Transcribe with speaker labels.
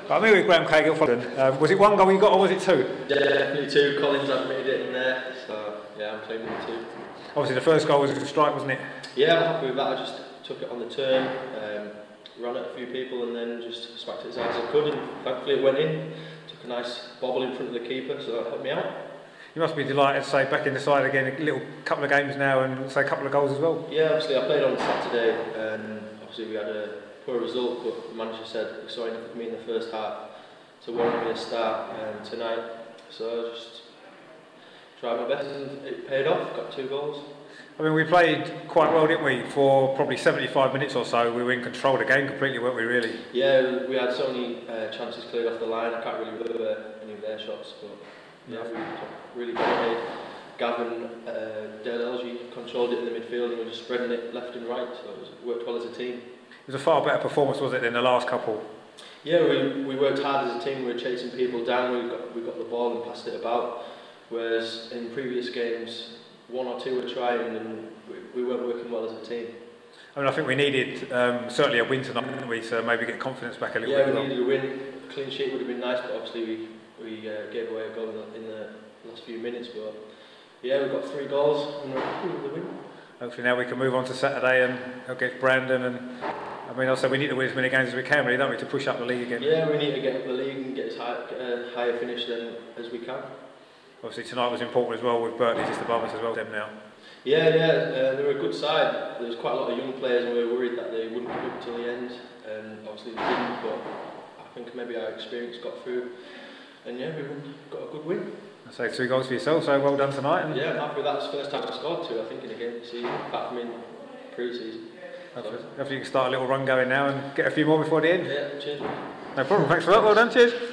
Speaker 1: But I'm here with Graham Cahill. Was it one goal you got or was it two?
Speaker 2: Yeah, definitely two. Collins had made it in there, so yeah, I'm claiming the two.
Speaker 1: Obviously the first goal was a strike, wasn't it?
Speaker 2: Yeah, I'm happy with that. I just took it on the turn, ran at a few people and then just smacked it as hard as I could, and thankfully it went in. Took a nice bobble in front of the keeper, so that helped me out.
Speaker 1: You must be delighted to say back in the side again, a little couple of games now and say a couple of goals as well.
Speaker 2: Yeah, obviously I played on Saturday and obviously we had a poor result, but the manager said he saw enough of me in the first half to warrant me a start tonight. So I just tried my best and it paid off, got 2 goals.
Speaker 1: I mean, we played quite well, didn't we? For probably 75 minutes or so, we were in control of the game completely, weren't we, really?
Speaker 2: Yeah, we had so many chances cleared off the line. I can't really remember any of their shots, but yeah, we really dominated. Gavin, Dale Elgie controlled it in the midfield and we were just spreading it left and right, so it worked well as a team.
Speaker 1: It was a far better performance, was it, than the last couple?
Speaker 2: Yeah, we worked hard as a team. We were chasing people down, we got the ball and passed it about, whereas in previous games, 1 or 2 were trying and we weren't working well as a team.
Speaker 1: I mean, I think we needed certainly a win tonight, didn't we, to maybe get confidence back a little bit.
Speaker 2: Yeah, we needed a win. A clean sheet would have been nice, but obviously we gave away a goal in the last few minutes. But yeah, we got 3 goals and we're happy with the win.
Speaker 1: Hopefully now we can move on to Saturday and against Brandon. And I mean, also we need to win as many games as we can, really, don't we, to push up the league again?
Speaker 2: Yeah, we need to get up the league and get as higher finish as we can.
Speaker 1: Obviously tonight was important as well with Berkeley just above us as well, them now.
Speaker 2: Yeah, they were a good side. There was quite a lot of young players and we were worried that they wouldn't get up till the end, and obviously they didn't, but I think maybe our experience got through and yeah, we got a good win.
Speaker 1: I say 2 goals for yourself, so well done tonight. And
Speaker 2: yeah, I'm happy with that. It's the first time I scored 2, I think, in a game this season, apart from in pre-season.
Speaker 1: Hopefully you can start a little run going now and get a few more before the end.
Speaker 2: Yeah, cheers.
Speaker 1: No problem, thanks for that, well done, cheers.